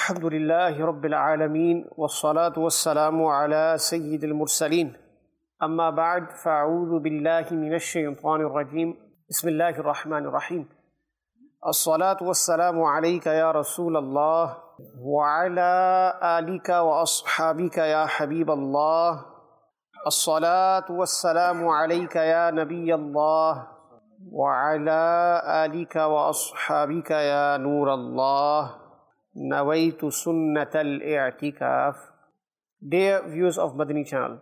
الحمد لله رب العالمين والصلاة والسلام على سيد المرسلين أما بعد فأعوذ بالله من الشيطان الرجيم بسم الله الرحمن الرحيم الصلاة والسلام عليك يا رسول الله وعلى آلك وأصحابك يا حبيب الله الصلاة والسلام عليك يا نبي الله وعلى آلك وأصحابك يا نور الله نويت سنة الاعتكاف. Dear viewers of Madani channel,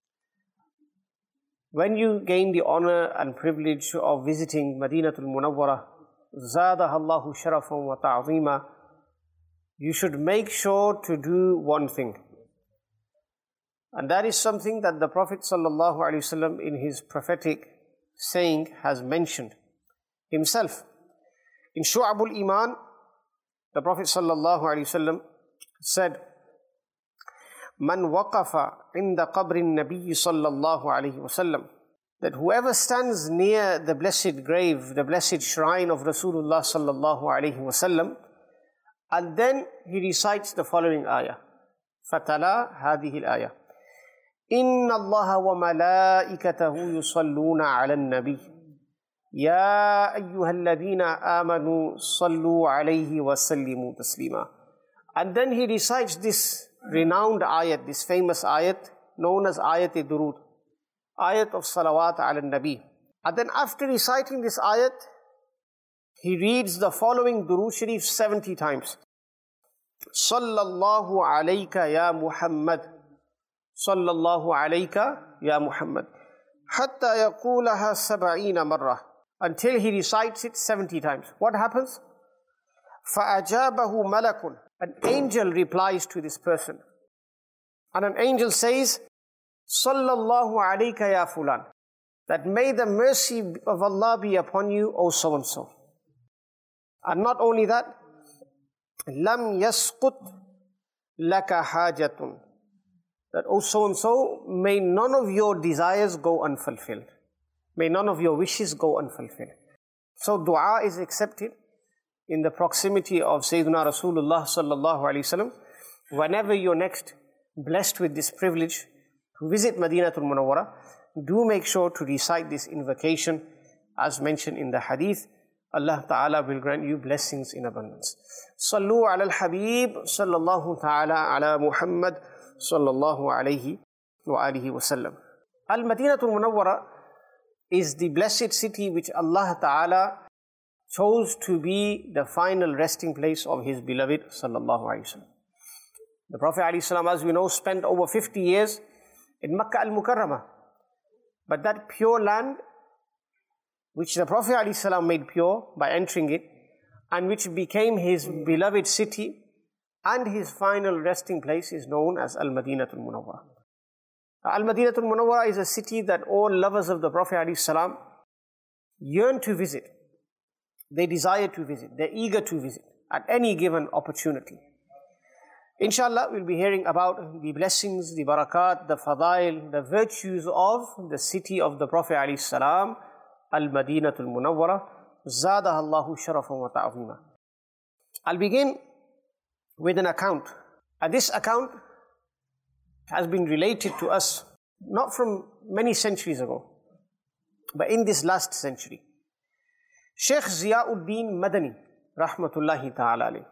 when you gain the honor and privilege of visiting Madinatul Munawwara, زادها الله شرفا وتعظيما, you should make sure to do one thing. And that is something that the Prophet ﷺ in his prophetic saying has mentioned himself. In Shu'abul Iman, the Prophet ﷺ said, Man waqafa inda qabri Nabi sallallahu alayhi wasallam, that whoever stands near the blessed grave, the blessed shrine of Rasulullah sallallahu alayhi wasallam, and then he recites the following ayah. Fatala hadhihi al-ayah. Inna Allah wa malaikatahu yusalluna ala al-nabi. Ya ayyuhalladhina amanu sallu alayhi wa sallimu taslima. And then he recites this renowned ayat, this famous ayat known as ayat-e-durud, ayat of salawat ala nabi. And then after reciting this ayat, he reads the following durud sharif 70 times. Sallallahu alayka ya Muhammad. Sallallahu alayka ya Muhammad. Hatta yaqulaha sab'ina marrah. Until he recites it 70 times. What happens? فَأَجَابَهُ مَلَكٌ. An angel replies to this person. And an angel says, Sallallahu alayka ya fulan. That may the mercy of Allah be upon you, O so-and-so. And not only that, لَمْ يَسْقُطْ لَكَ حَاجَةٌ. That, O so-and-so, may none of your desires go unfulfilled. May none of your wishes go unfulfilled. So dua is accepted in the proximity of Sayyidina Rasulullah sallallahu alayhi wasallam. Whenever you're next blessed with this privilege to visit Madinatul Munawwara, do make sure to recite this invocation as mentioned in the hadith. Allah Ta'ala will grant you blessings in abundance. Sallu ala al-Habib sallallahu ta'ala ala Muhammad sallallahu alayhi wa alihi wasallam. Al-Madinatul Munawwara is the blessed city which Allah Ta'ala chose to be the final resting place of His beloved sallallahu alayhi wa sallam. The Prophet alayhi salam, as we know, spent over 50 years in Makkah al-Mukarramah. But that pure land, which the Prophet alayhi salam made pure by entering it, and which became his beloved city and his final resting place, is known as Al-Madinatul Munawwara. Al-Madinatul Munawwara is a city that all lovers of the Prophet ﷺ yearn to visit. They desire to visit. They're eager to visit at any given opportunity. Inshallah, we'll be hearing about the blessings, the barakat, the fadail, the virtues of the city of the Prophet ﷺ, Al-Madinatul Munawwara. Zadaha Allahu sharafan wa ta'zima. I'll begin with an account. And this account has been related to us not from many centuries ago, but in this last century. Shaykh Ziyauddin Madani, rahmatullahi ta'ala alayh,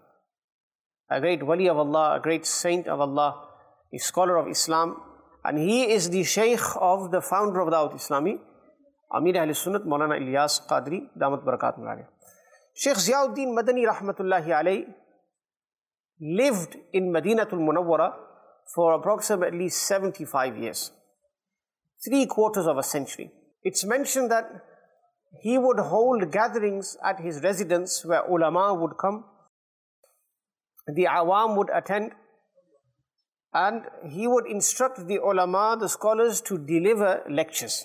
a great wali of Allah, a great saint of Allah, a scholar of Islam, and he is the Shaykh of the founder of Dawat Islami, Amir Ahl Sunnat Maulana Ilyas Qadri, Damat Barakat Alayh. Shaykh Ziyauddin Madani, rahmatullahi alayh, lived in Madinatul Munawwara for approximately 75 years, 3/4 of a century. It's mentioned that he would hold gatherings at his residence where ulama would come, the awam would attend, and he would instruct the ulama, the scholars, to deliver lectures.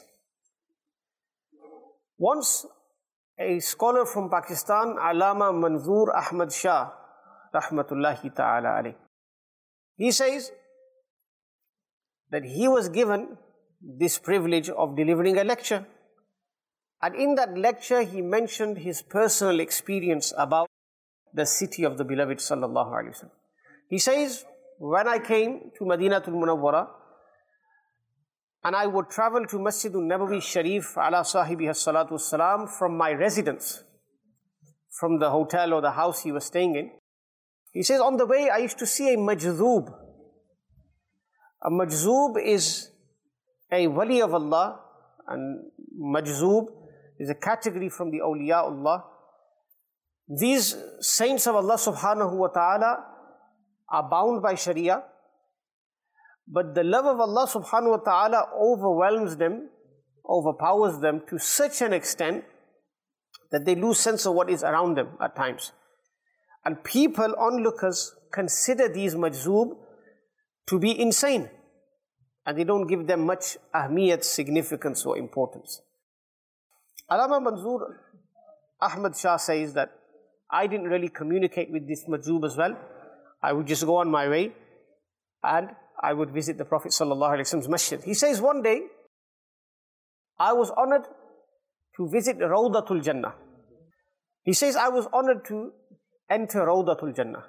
Once, a scholar from Pakistan, Allama Manzoor Ahmad Shah, rahmatullahi ta'ala alayh, he says that he was given this privilege of delivering a lecture. And in that lecture, he mentioned his personal experience about the city of the beloved sallallahu alaihi wasallam. He says, when I came to Madinatul Munawwara, and I would travel to Masjidun Nabawi Sharif ala sahibihi as-salatu was-salam from my residence, from the hotel or the house he was staying in. He says, on the way I used to see a majzoob. A majzoob is a wali of Allah, and majzoob is a category from the awliyaullah. These saints of Allah subhanahu wa ta'ala are bound by Sharia, but the love of Allah subhanahu wa ta'ala overwhelms them, overpowers them to such an extent that they lose sense of what is around them at times. And people, onlookers, consider these majzoob to be insane, and they don't give them much ahmiyat, significance or importance. Allama Manzoor Ahmad Shah says that I didn't really communicate with this majzoob as well. I would just go on my way and I would visit the Prophet ﷺ's masjid. He says one day, I was honored to visit Rawdatul Jannah. He says, I was honored to enter Rawdatul Jannah.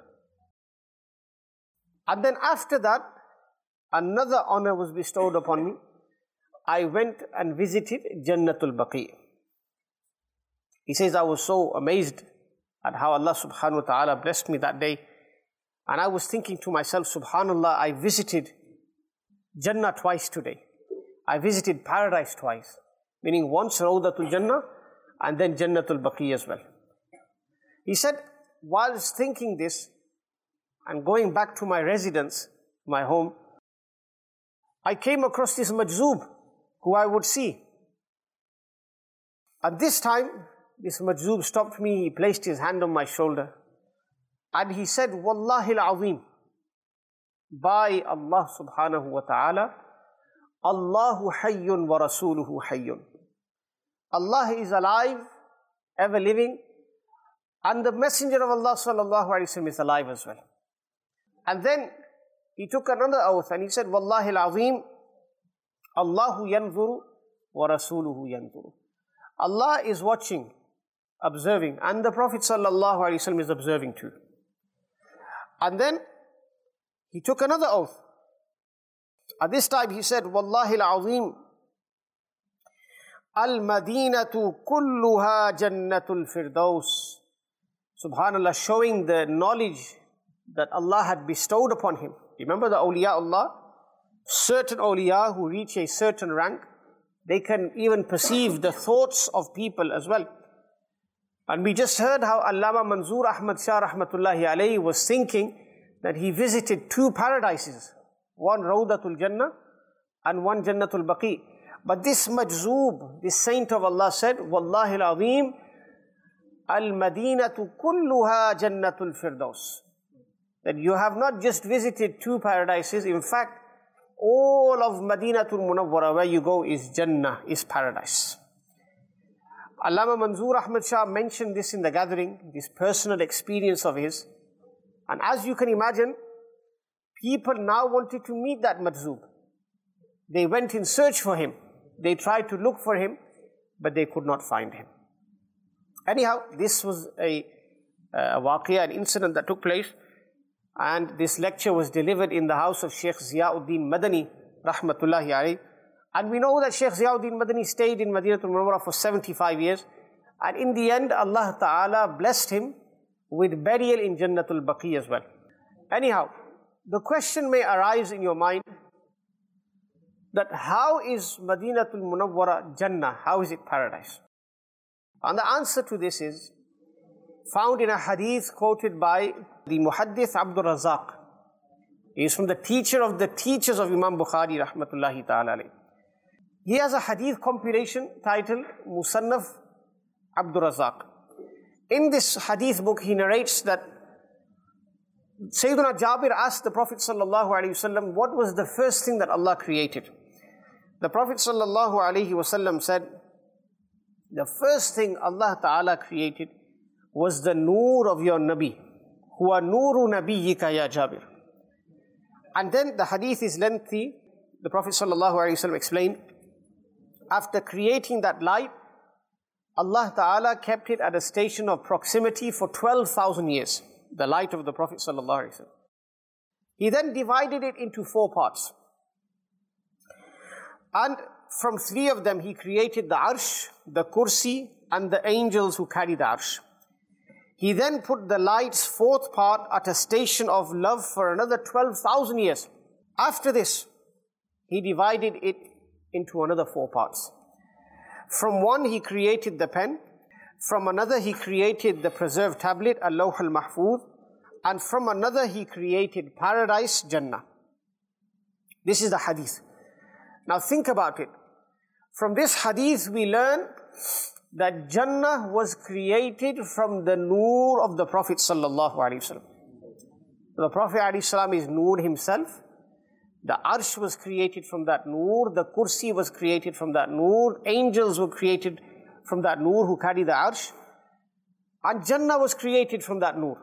And then after that, another honor was bestowed upon me. I went and visited Jannatul Baqi. He says, I was so amazed at how Allah subhanahu wa ta'ala blessed me that day. And I was thinking to myself, subhanallah, I visited Jannah twice today. I visited paradise twice. Meaning once Rawdatul Jannah and then Jannatul Baqi as well. He said, whilst thinking this and going back to my residence, my home, I came across this majzoob who I would see. At this time, this majzoob stopped me, he placed his hand on my shoulder. And he said, Wallahi al-Azim, by Allah subhanahu wa ta'ala, Allahu hayyun wa rasuluhu hayyun. Allah is alive, ever living, and the Messenger of Allah sallallahu alayhi wa sallam is alive as well. And then he took another oath and he said, Wallahi al-Azim, Allahu yanzuru wa rasuluhu yanzuru. Allah is watching, observing, and the Prophet sallallahu alayhi wa sallam is observing too. And then he took another oath. At this time he said, Wallahi al-Azim, al-Madinatu kulluha jannatul firdaus. Subhanallah, showing the knowledge that Allah had bestowed upon him. Remember the awliyaullah? Certain awliya who reach a certain rank, they can even perceive the thoughts of people as well. And we just heard how Allama Manzoor Ahmad Shah rahmatullahi alayhi was thinking that he visited two paradises, one Rawdatul Jannah and one Jannatul Baqi. But this majzoob, this saint of Allah said, Wallahi al-Azim, al-Madinatu kulluha jannatul firdaus. That you have not just visited two paradises, in fact, all of Madinatul Munawwara, where you go, is Jannah, is paradise. Allama Manzoor Ahmad Shah mentioned this in the gathering, this personal experience of his. And as you can imagine, people now wanted to meet that majzoob. They went in search for him. They tried to look for him, but they could not find him. Anyhow, this was a waqia, an incident that took place. And this lecture was delivered in the house of Sheikh Ziyauddin Madani, rahmatullahi alayhi. And we know that Sheikh Ziyauddin Madani stayed in Madinatul Munawwara for 75 years. And in the end, Allah Ta'ala blessed him with burial in Jannatul Baqi as well. Anyhow, the question may arise in your mind that how is Madinatul Munawwara Jannah? How is it paradise? And the answer to this is found in a hadith quoted by the Muhaddith Abdul Razak. He is from the teacher of the teachers of Imam Bukhari rahmatullahi ta'ala alayhi. He has a hadith compilation titled Musannaf Abdul Razak. In this hadith book, he narrates that Sayyidina Jabir asked the Prophet sallallahu alaihi wasallam, what was the first thing that Allah created? The Prophet sallallahu alaihi wasallam said, the first thing Allah Ta'ala created was the noor of your Nabi. Huwa nuru nabiyyika ya Jabir. And then the hadith is lengthy. The Prophet sallallahu alaihi wasallam explained, after creating that light, Allah Ta'ala kept it at a station of proximity for 12,000 years. The light of the Prophet sallallahu alaihi wasallam. He then divided it into 4 parts. And from 3 of them, He created the Arsh, the Kursi, and the angels who carry the Arsh. He then put the light's 4th part at a station of love for another 12,000 years. After this, He divided it into another 4 parts. From one, He created the pen. From another, He created the preserved tablet, Al-Lawh al-Mahfuz. And from another, He created paradise, Jannah. This is the hadith. Now think about it. From this hadith, we learn that Jannah was created from the Noor of the Prophet sallallahu alaihi wasallam. The Prophet alaihi salam is Noor himself. The Arsh was created from that Noor. The Kursi was created from that Noor. Angels were created from that Noor who carry the Arsh. And Jannah was created from that Noor.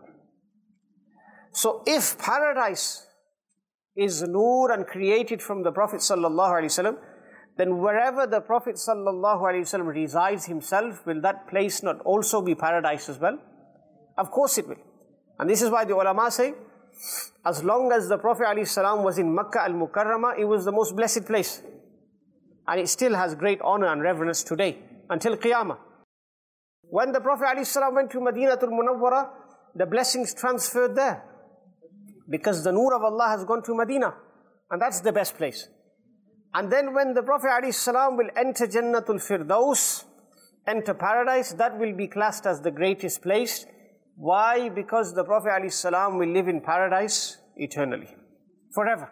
So if paradise is Noor and created from the Prophet sallallahu alaihi wasallam, then wherever the Prophet sallallahu alaihi wasallam resides himself, will that place not also be paradise as well? Of course it will. And this is why the ulama say, as long as the Prophet alaihi salam was in Makkah al-Mukarramah, it was the most blessed place. And it still has great honor and reverence today, until Qiyamah. When the Prophet alaihi salam went to Madinatul Munawwara, the blessings transferred there. Because the Noor of Allah has gone to Medina. And that's the best place. And then when the Prophet ﷺ will enter Jannatul Firdaus, enter paradise, that will be classed as the greatest place. Why? Because the Prophet ﷺ will live in paradise eternally, forever.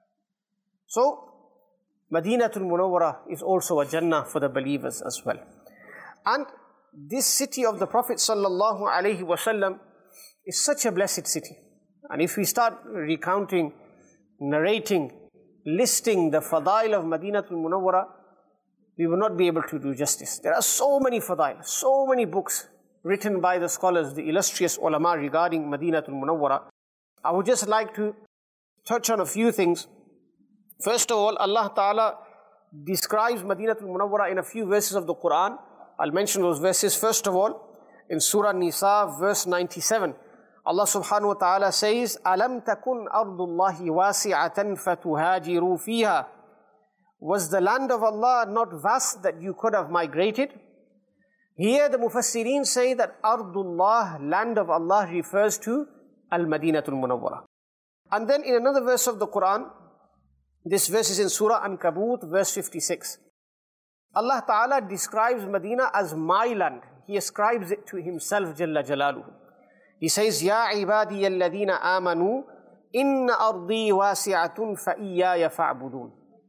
So, Madinatul Munawwara is also a Jannah for the believers as well. And this city of the Prophet ﷺ is such a blessed city. And if we start recounting, narrating, listing the fadail of Madinatul Munawwara, we will not be able to do justice. There are so many fadail, so many books written by the scholars, the illustrious ulama regarding Madinatul Munawwara. I would just like to touch on a few things. First of all, Allah Ta'ala describes Madinatul Munawwara in a few verses of the Quran. I'll mention those verses. First of all, in Surah Nisa, verse 97. Allah subhanahu wa ta'ala says, أَلَمْ تَكُنْ أَرْضُ اللَّهِ وَاسِعَةً فَتُهَاجِرُوا فِيهَا. Was the land of Allah not vast that you could have migrated? Here the Mufassirin say that Ardullah, land of Allah, refers to Al-Madinatul Munawwara. And then in another verse of the Quran, this verse is in Surah Ankabut, verse 56. Allah Ta'ala describes Medina as my land. He ascribes it to Himself, Jalla Jalaluhu. He says, Ya ibadiya alladhina amanu, inna ardi wasi'atun fa iyaya fa'budun.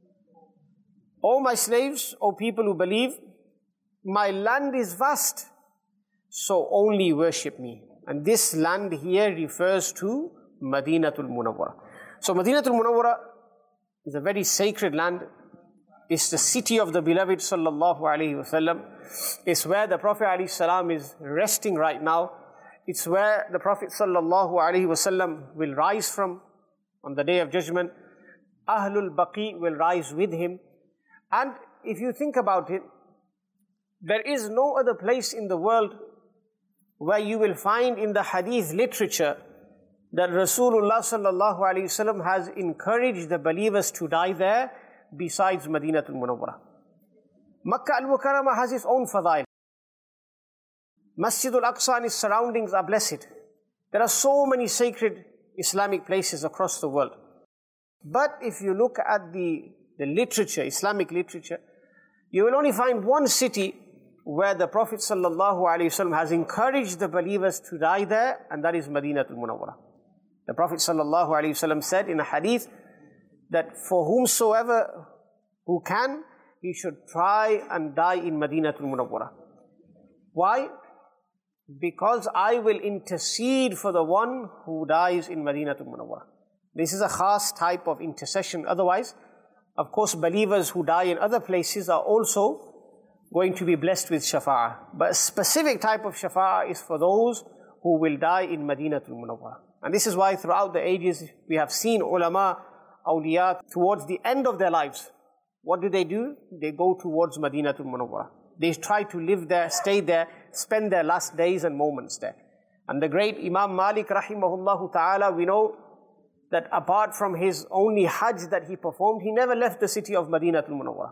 O my slaves, O people who believe, my land is vast, so only worship me. And this land here refers to Madinatul Munawwara. So Madinatul Munawwara is a very sacred land. It's the city of the beloved sallallahu alaihi wasallam. It's where the Prophet alaihi salam is resting right now. It's where the Prophet sallallahu alaihi wasallam will rise from on the Day of Judgment. Ahlul Baqi will rise with him. And if you think about it, there is no other place in the world where you will find in the hadith literature that Rasulullah sallallahu alaihi wasallam has encouraged the believers to die there besides Madinatul Munawwara. Makkah al-Mukarramah has its own fadail. Masjid al-Aqsa and its surroundings are blessed. There are so many sacred Islamic places across the world. But if you look at the literature, Islamic literature, you will only find one city where the Prophet ﷺ has encouraged the believers to die there, and that is Madinatul Munawwara. The Prophet ﷺ said in a hadith that for whomsoever who can, he should try and die in Madinatul Munawwara. Why? Because I will intercede for the one who dies in Madinatul Munawwara. This is a khas type of intercession. Otherwise, of course, believers who die in other places are also going to be blessed with shafa'ah. But a specific type of shafa'ah is for those who will die in Madinatul Munawwara. And this is why throughout the ages we have seen ulama, awliya, towards the end of their lives. What do? They go towards Madinatul Munawwara. They try to live there, stay there, spend their last days and moments there. And the great Imam Malik rahimahullah ta'ala, we know that apart from his only Hajj that he performed, he never left the city of Madinatul Munawwara.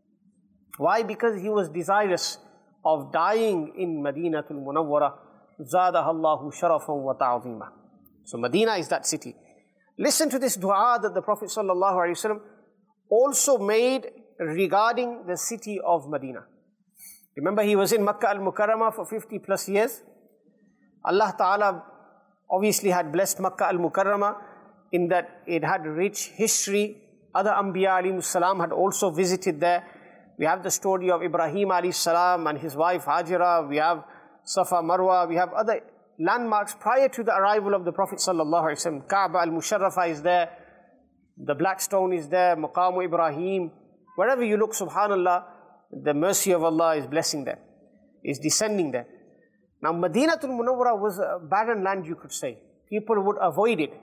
Why? Because he was desirous of dying in Madinatul Munawwara. Zadaha Allahu sharafan wa ta'zima. So Medina is that city. Listen to this dua that the Prophet ﷺ also made regarding the city of Medina. Remember, he was in Makkah al-Mukarramah for 50 plus years. Allah Ta'ala obviously had blessed Makkah al-Mukarramah in that it had rich history. Other Anbiya alayhi salam had also visited there. We have the story of Ibrahim alayhi salam and his wife Hajira. We have Safa Marwa. We have other landmarks prior to the arrival of the Prophet sallallahu alaihi wasallam. Kaaba al-Musharrafah is there. The Black Stone is there. Maqam Ibrahim. Wherever you look, subhanallah, the mercy of Allah is blessing there, is descending there. Now Madinatul Munawwara was a barren land, you could say. People would avoid it.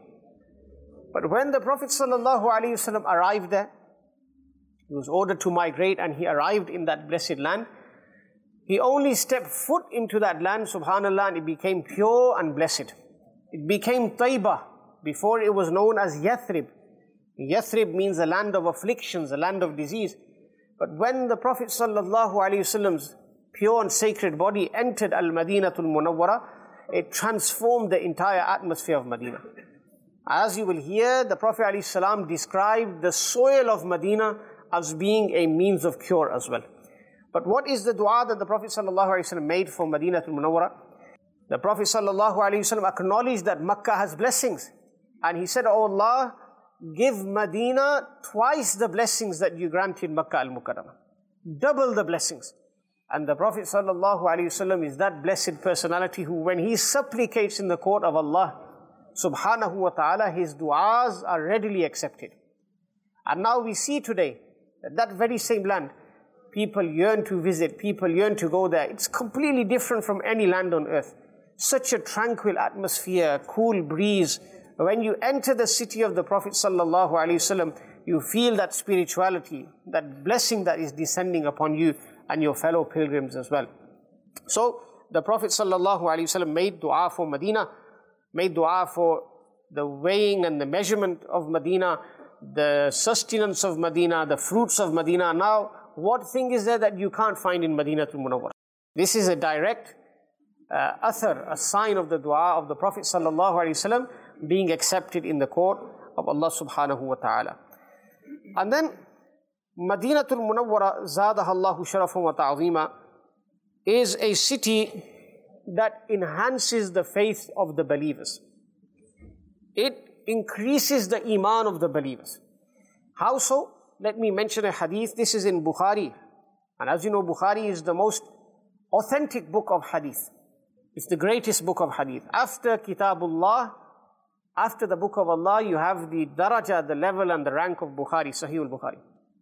But when the Prophet sallallahu alaihi wasallam arrived there, he was ordered to migrate and he arrived in that blessed land. He only stepped foot into that land, subhanallah, and it became pure and blessed. It became Taibah. Before it was known as Yathrib. Yathrib means a land of afflictions, a land of disease. But when the Prophet ﷺ's pure and sacred body entered Al-Madinatul Munawwara, it transformed the entire atmosphere of Medina. As you will hear, the Prophet ﷺ described the soil of Medina as being a means of cure as well. But what is the dua that the Prophet ﷺ made for Madinatul Munawwara? The Prophet ﷺ acknowledged that Makkah has blessings. And he said, "Oh Allah, give Medina twice the blessings that you granted Makkah al-Mukarramah. Double the blessings." And the Prophet ﷺ is that blessed personality who, when he supplicates in the court of Allah subhanahu wa ta'ala, his du'as are readily accepted. And now we see today that that very same land, people yearn to visit, people yearn to go there. It's completely different from any land on earth. Such a tranquil atmosphere, cool breeze. When you enter the city of the Prophet ﷺ, you feel that spirituality, that blessing that is descending upon you and your fellow pilgrims as well. So the Prophet ﷺ made dua for Medina, made dua for the weighing and the measurement of Medina, the sustenance of Medina, the fruits of Medina. Now, what thing is there that you can't find in Madinatul Munawwara? This is a direct athar, a sign of the dua of the Prophet ﷺ being accepted in the court of Allah subhanahu wa ta'ala. And then Madinatul Munawwara, Zadaha Allahu sharafan wa ta'zima, is a city that enhances the faith of the believers. It increases the iman of the believers. How so? Let me mention a hadith. This is in Bukhari. And as you know, Bukhari is the most authentic book of hadith. It's the greatest book of hadith. After Kitabullah, after the book of Allah, you have the daraja, the level and the rank of Bukhari, Sahih al-Bukhari.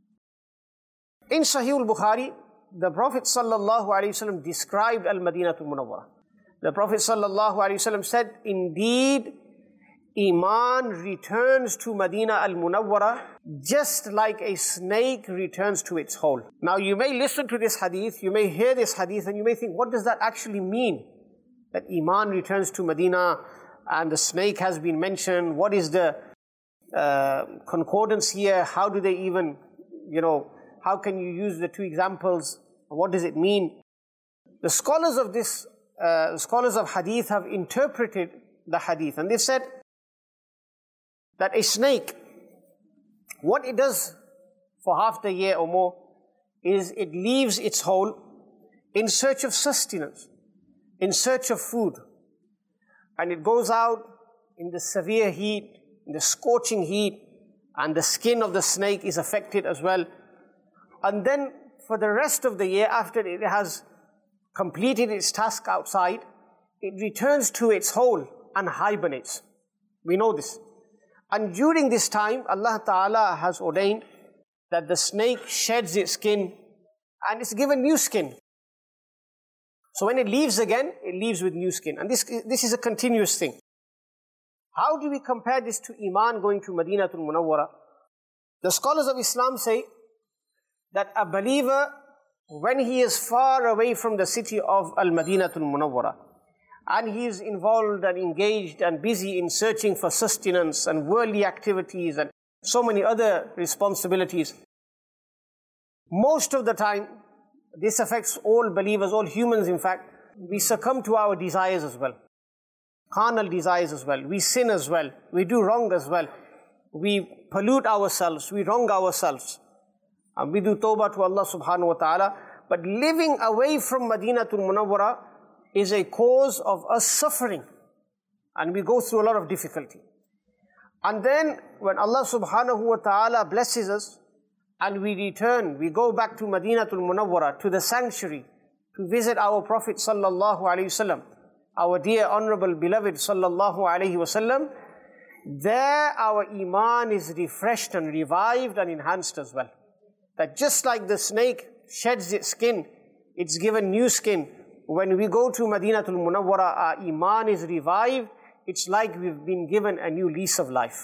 In Sahih al-Bukhari, the Prophet ﷺ described Al-Madinatul Munawwara. The Prophet ﷺ said, "Indeed, Iman returns to Madina al-Munawwara just like a snake returns to its hole." Now you may listen to this hadith, you may hear this hadith and you may think, what does that actually mean? That Iman returns to Medina and the snake has been mentioned. What is the concordance here? How do they even, how can you use the two examples? What does it mean? The scholars of this, scholars of hadith have interpreted the hadith and they said that a snake, what it does for half the year or more is it leaves its hole in search of sustenance, in search of food. And it goes out in the severe heat, in the scorching heat, and the skin of the snake is affected as well. And then for the rest of the year, after it has completed its task outside, it returns to its hole and hibernates. We know this. And during this time, Allah Ta'ala has ordained that the snake sheds its skin and it's given new skin. So when it leaves again, it leaves with new skin. And this is a continuous thing. How do we compare this to Iman going to Madinatul Munawwara? The scholars of Islam say that a believer, when he is far away from the city of Al-Madinatul Munawwara, and he is involved and engaged and busy in searching for sustenance and worldly activities and so many other responsibilities. Most of the time, this affects all believers, all humans in fact. We succumb to our desires as well, carnal desires as well. We sin as well, we do wrong as well. We pollute ourselves, we wrong ourselves. And we do tawbah to Allah subhanahu wa ta'ala. But living away from Madinatul Munawwara is a cause of us suffering. And we go through a lot of difficulty. And then when Allah subhanahu wa ta'ala blesses us, and we return, we go back to Madinatul Munawwara, to the sanctuary, to visit our Prophet sallallahu alaihi wasallam, our dear, honorable, beloved sallallahu alaihi wasallam, there our iman is refreshed and revived and enhanced as well. That just like the snake sheds its skin, it's given new skin. When we go to Madinatul Munawwara, our iman is revived. It's like we've been given a new lease of life.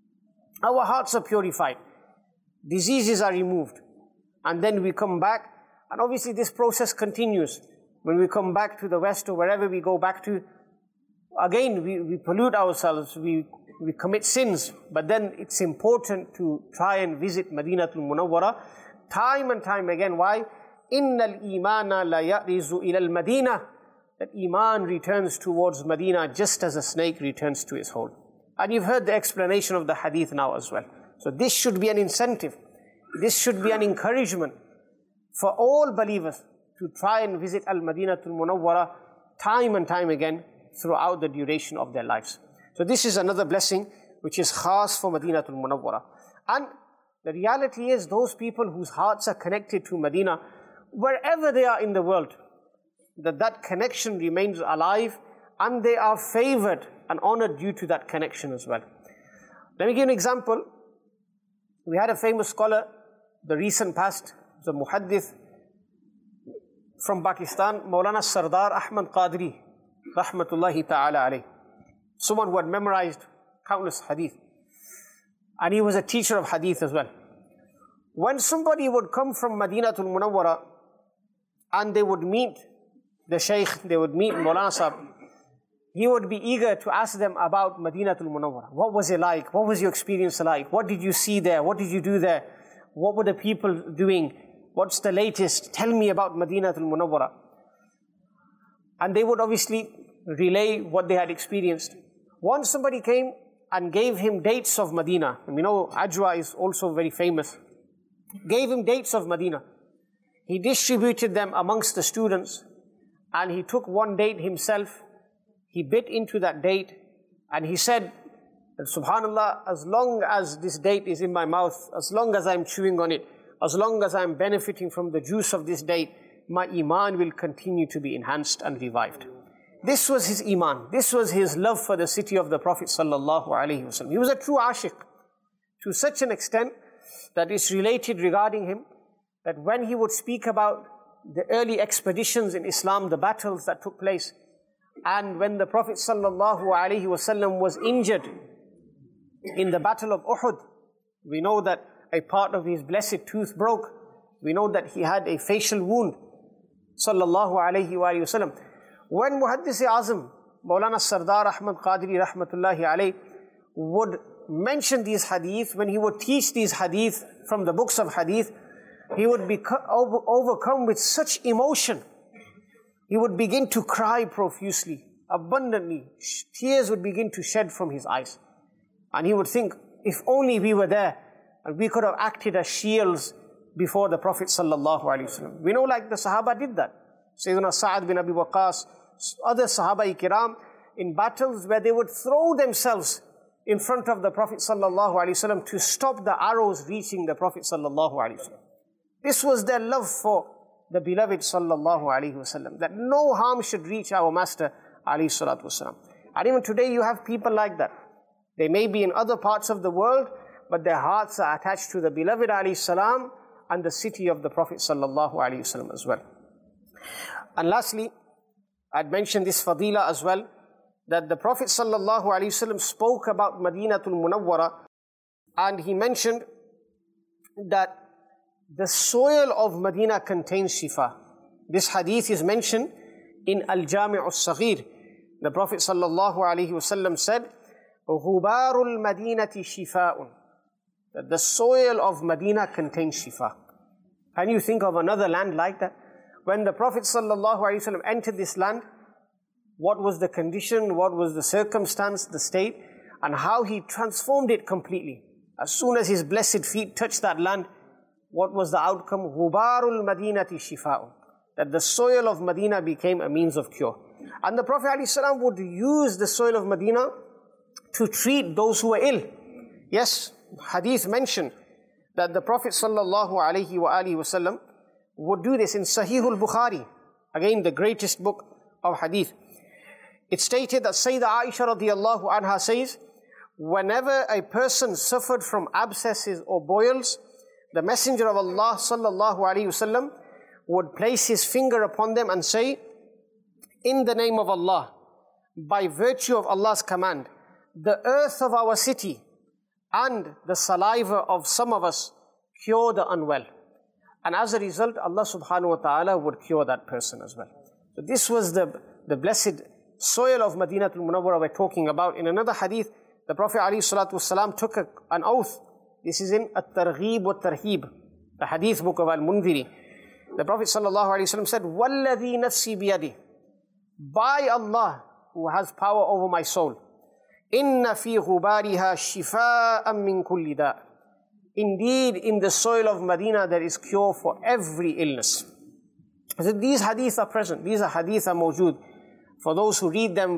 Our hearts are purified. Diseases are removed. And then we come back. And obviously this process continues. When we come back to the West or wherever we go back to, again we pollute ourselves, we commit sins. But then it's important to try and visit Madinatul Munawwara time and time again. Why? Innal imana la ya'rizu ilal Madina. That iman returns towards Medina just as a snake returns to its hole. And you've heard the explanation of the hadith now as well. So this should be an incentive. This should be an encouragement for all believers to try and visit Al-Madinatul Munawwara time and time again throughout the duration of their lives. So this is another blessing which is khas for Madinatul Munawwara. And the reality is those people whose hearts are connected to Medina, wherever they are in the world, that connection remains alive and they are favored and honored due to that connection as well. Let me give an example. We had a famous scholar, the recent past, the muhaddith from Pakistan, Maulana Sardar Ahmad Qadri, rahmatullahi ta'ala alayh. Someone who had memorized countless hadith. And he was a teacher of hadith as well. When somebody would come from Madinatul Munawwara and they would meet the Shaykh, they would meet Maulana Sahib, he would be eager to ask them about Madinatul Munawwara. What was it like? What was your experience like? What did you see there? What did you do there? What were the people doing? What's the latest? Tell me about Madinatul Munawwara. And they would obviously relay what they had experienced. Once somebody came and gave him dates of Medina. And we know Ajwa is also very famous. Gave him dates of Medina. He distributed them amongst the students. And he took one date himself. He bit into that date. And he said, Subhanallah, as long as this date is in my mouth, as long as I'm chewing on it, as long as I'm benefiting from the juice of this date, my iman will continue to be enhanced and revived. This was his iman. This was his love for the city of the Prophet sallallahu alaihi wasallam. He was a true ashiq to such an extent that it's related regarding him that when he would speak about the early expeditions in Islam, the battles that took place, and when the Prophet sallallahu alaihi wasallam was injured in the battle of Uhud, we know that a part of his blessed tooth broke. We know that he had a facial wound, sallallahu alaihi wasallam. When Muhaddis-e-Azam, Maulana Sardar Ahmad Qadri rahmatullahi alayh, would mention these hadith, when he would teach these hadith from the books of hadith, he would be overcome with such emotion. He would begin to cry profusely, abundantly. Tears would begin to shed from his eyes. And he would think, if only we were there, and we could have acted as shields before the Prophet sallallahu alaihi wasallam. We know like the Sahaba did that. Sayyidina Sa'ad bin Abi Waqqas, other Sahaba-i-Kiram, in battles where they would throw themselves in front of the Prophet sallallahu alaihi wasallam to stop the arrows reaching the Prophet sallallahu alaihi wasallam. This was their love for the beloved sallallahu alaihi wasallam, that no harm should reach our Master alayhi salatu wasallam. And even today you have people like that. They may be in other parts of the world, but their hearts are attached to the beloved alayhi salam and the city of the Prophet sallallahu alaihi wasallam as well. And lastly, I'd mentioned this fadila as well, that the Prophet sallallahu alaihi wasallam spoke about Madinatul Munawwara, and he mentioned that the soil of Medina contains shifa. This hadith is mentioned in Al-Jami' al-Saghir The Prophet ﷺ said, غُبَارُ الْمَدِينَةِ شِفَاءٌ, that the soil of Medina contains shifa. Can you think of another land like that? When the Prophet ﷺ entered this land, what was the condition, what was the circumstance, the state, and how he transformed it completely. As soon as his blessed feet touched that land, what was the outcome? غُبَارُ الْمَدِينَةِ شِفَاءٌ, that the soil of Medina became a means of cure. And the Prophet ﷺ would use the soil of Medina to treat those who were ill. Yes, hadith mentioned that the Prophet ﷺ would do this in Sahih al-Bukhari, again the greatest book of hadith. It stated that Sayyidah Aisha radiallahu anha says, whenever a person suffered from abscesses or boils, the Messenger of Allah sallallahu alaihi wasallam would place his finger upon them and say, in the name of Allah, by virtue of Allah's command, the earth of our city and the saliva of some of us cure the unwell. And as a result, Allah subhanahu wa ta'ala would cure that person as well. So this was the blessed soil of Madinatul Munawwara we're talking about. In another hadith, the Prophet ﷺ took an oath. This is in At-Targhib wa Tarhib, the hadith book of Al-Mundhiri. The Prophet ﷺ said, وَالَّذِي نَفْسِي بِيَدِهِ, by Allah who has power over my soul, إِنَّ فِي غُبَارِهَا شِفَاءً مِّن كُلِّ دَاءٍ, indeed in the soil of Medina there is cure for every illness. So these hadiths are present, these are hadiths are mawjood. For those who read them,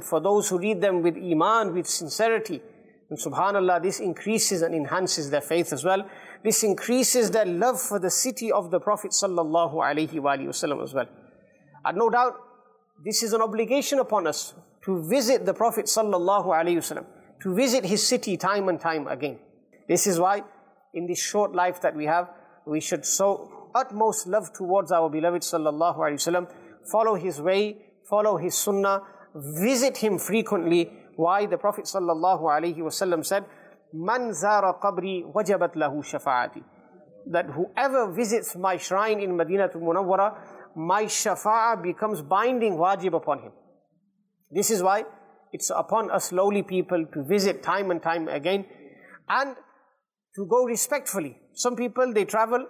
with iman, with sincerity, and subhanallah, this increases and enhances their faith as well. This increases their love for the city of the Prophet sallallahu alaihi wasallam as well. And no doubt, this is an obligation upon us to visit the Prophet sallallahu alaihi wasallam, to visit his city time and time again. This is why, in this short life that we have, we should show utmost love towards our beloved sallallahu alaihi wasallam, follow his way, follow his sunnah, visit him frequently. Why? The Prophet sallallahu alaihi wasallam said, "Man zara qabri wajabat lahu shafa'ati," that whoever visits my shrine in Madinatul Munawwara, my shafa'ah becomes binding, wajib upon him. This is why it's upon us lowly people to visit time and time again and to go respectfully. Some people, they travel,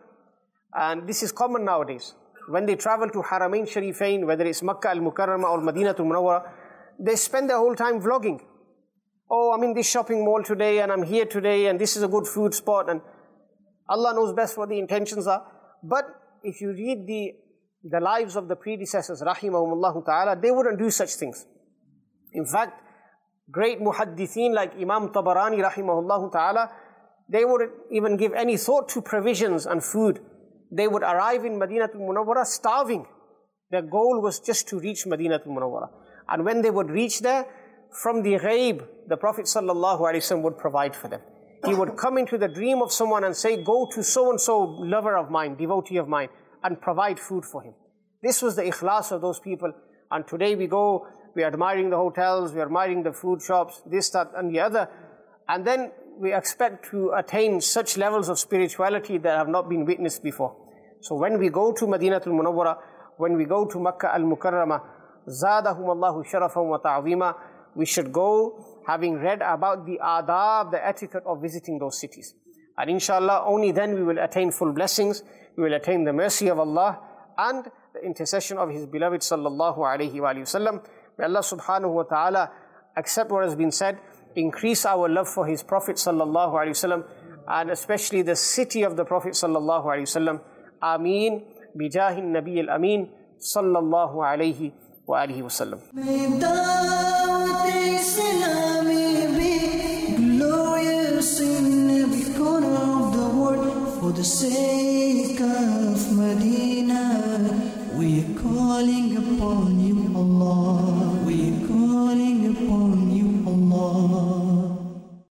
and this is common nowadays. When they travel to Haramain Sharifain, whether it's Makkah al-Mukarramah or Madinatul Munawwara, they spend their whole time vlogging. Oh, I'm in this shopping mall today, and I'm here today, and this is a good food spot, and Allah knows best what the intentions are. But if you read the lives of the predecessors, rahimahumullah ta'ala, they wouldn't do such things. In fact, great muhaddithin like Imam Tabarani, rahimahullah ta'ala, they wouldn't even give any thought to provisions and food. They would arrive in Madinatul Munawwara starving. Their goal was just to reach Madinatul Munawwara. And when they would reach there, from the ghaib, the Prophet ﷺ would provide for them. He would come into the dream of someone and say, go to so-and-so lover of mine, devotee of mine, and provide food for him. This was the ikhlas of those people. And today we go, we are admiring the hotels, we are admiring the food shops, this, that, and the other. And then we expect to attain such levels of spirituality that have not been witnessed before. So when we go to Madinatul Munawwara, when we go to Makkah al-Mukarramah, zadahum Allahu sharafan wa ta'zima, we should go having read about the adab, the etiquette of visiting those cities. And inshallah, only then we will attain full blessings, we will attain the mercy of Allah and the intercession of His beloved sallallahu alayhi wa sallam. May Allah subhanahu wa ta'ala accept what has been said, increase our love for His Prophet sallallahu alayhi wa sallam, and especially the city of the Prophet sallallahu alayhi wa sallam. Ameen, bijahin Nabi al-Ameen, sallallahu alayhi wa alihi wa sallam. May Dawat Islami be glorious in every corner of the world. For the sake of Medina, we are calling upon you, Allah.